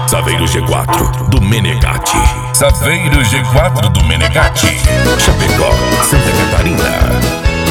Saveiro G4 do Menegatti. Saveiro G4 do Menegatti. Chapecó, Santa Catarina.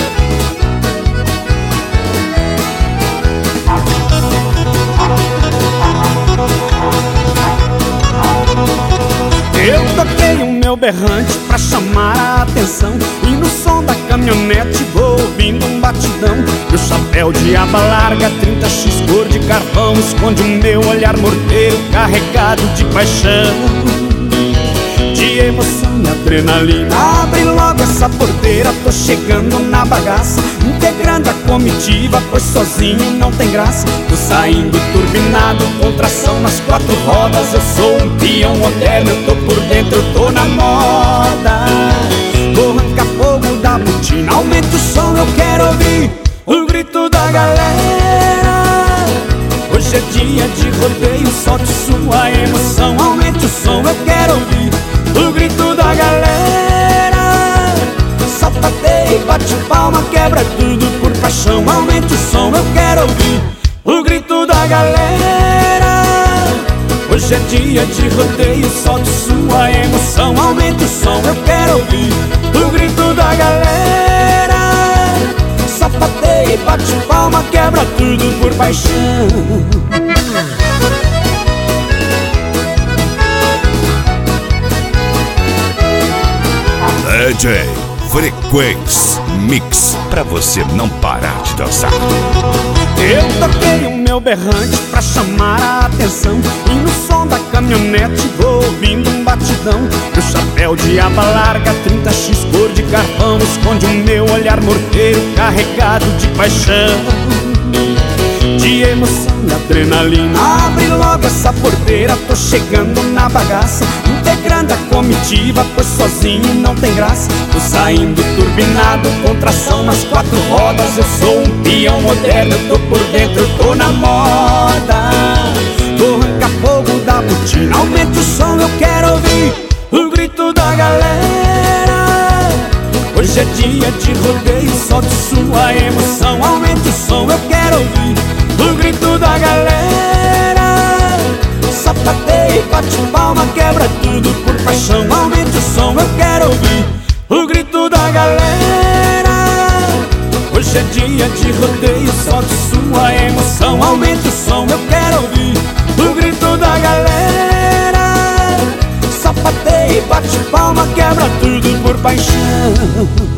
Eu toquei o meu berrante pra chamar a atenção, e no som da caminhonete vou ouvindo um batidão. Meu chapéu de aba larga, 30x cor de carvão, esconde o meu olhar morteiro carregado de paixão, de emoção e adrenalina. Abre logo essa porteira, tô chegando na bagaça, integrando a comitiva, pois sozinho não tem graça. Tô saindo turbinado, com tração nas 4 rodas. Eu sou um peão moderno, eu tô por dentro, eu tô na moda. Vou arrancar fogo da botina, aumenta o som, eu quero ouvir o grito da galera. Hoje é dia de rodeio, solte sua emoção, aumente o som, eu quero ouvir o grito da galera. Sapateia, bate palma, quebra tudo por paixão, aumente o som, eu quero ouvir o grito da galera. Hoje é dia de rodeio, solte sua emoção, aumente o som, eu quero ouvir o grito da galera. Sapateia, bate palma, quebra tudo por paixão. DJ Frequência Mix, pra você não parar de dançar. Eu toquei o meu berrante pra chamar a atenção, e no som da caminhonete vou ouvindo um batidão. Meu chapéu de aba larga, 30x cor de carvão, esconde o meu olhar morteiro carregado de paixão, de emoção e adrenalina. Abre logo essa porteira, tô chegando na bagaça, integrando a comitiva, pois sozinho não tem graça. Tô saindo turbinado, com tração nas 4 rodas. Eu sou um peão moderno, eu tô por dentro, eu tô na moda. Vou arrancar fogo da botina, aumente o som, eu quero ouvir o grito da galera. Hoje é dia de rodeio, solte sua emoção, aumente o som, eu quero ouvir o grito da galera. Sapateia, bate palma, quebra tudo por paixão, aumente o som, eu quero ouvir o grito da galera. Hoje é dia de rodeio, solte sua emoção, aumente o som, eu quero ouvir o grito da galera. Sapateia, bate palma, quebra tudo por paixão.